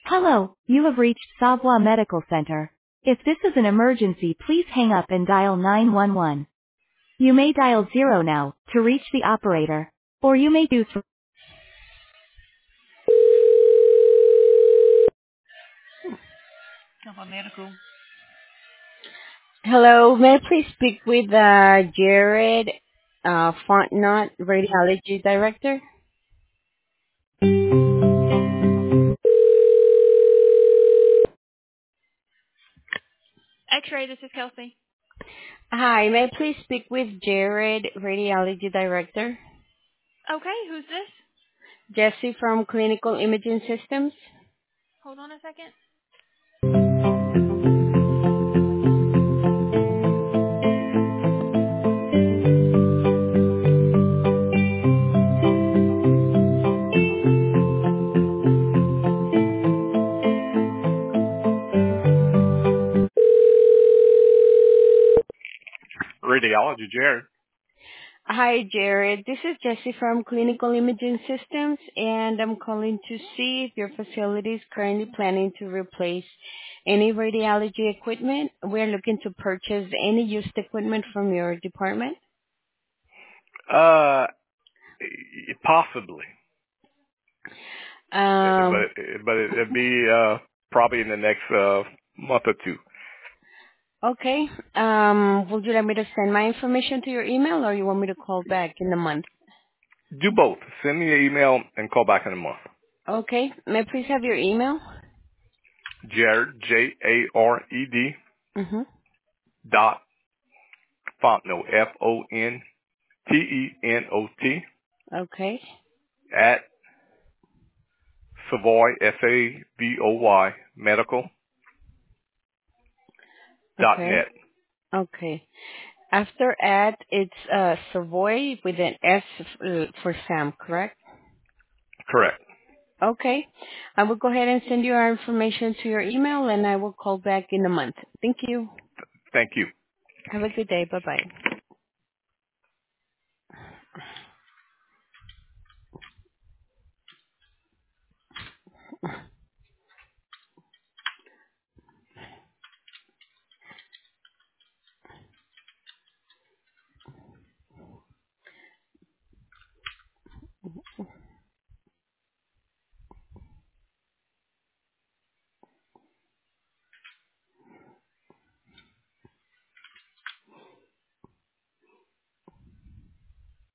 Hello, you have reached Savoie Medical Center. If this is an emergency, please hang up and dial 911. You may dial 0 now to reach the operator, or you may do so. Savoie Medical. Hello, may I please speak with Jared Fontenot, Radiology Director? X-ray, this is Kelsey. Hi, may I please speak with Jared, Radiology Director? Okay, who's this? Jesse from Clinical Imaging Systems. Hold on a second. Radiology, Jared. Hi, Jared. This is Jesse from Clinical Imaging Systems, and I'm calling to see if your facility is currently planning to replace any radiology equipment. We're looking to purchase any used equipment from your department. Uh, Possibly, Um, but it'd be probably in the next month or two. Okay. Would you like me to send my information to your email, or you want me to call back in a month? Do both. Send me an email and call back in a month. Okay. May I please have your email? Jared, Jared, Mm-hmm. dot Fontenot, Fontenot, Okay. at Savoy, Savoy, medical dot Okay. net. Okay. After at, it's Savoy with an S for Sam, correct? Correct. Okay. I will go ahead and send you our information to your email, and I will call back in a month. Thank you. Thank you. Have a good day. Bye-bye.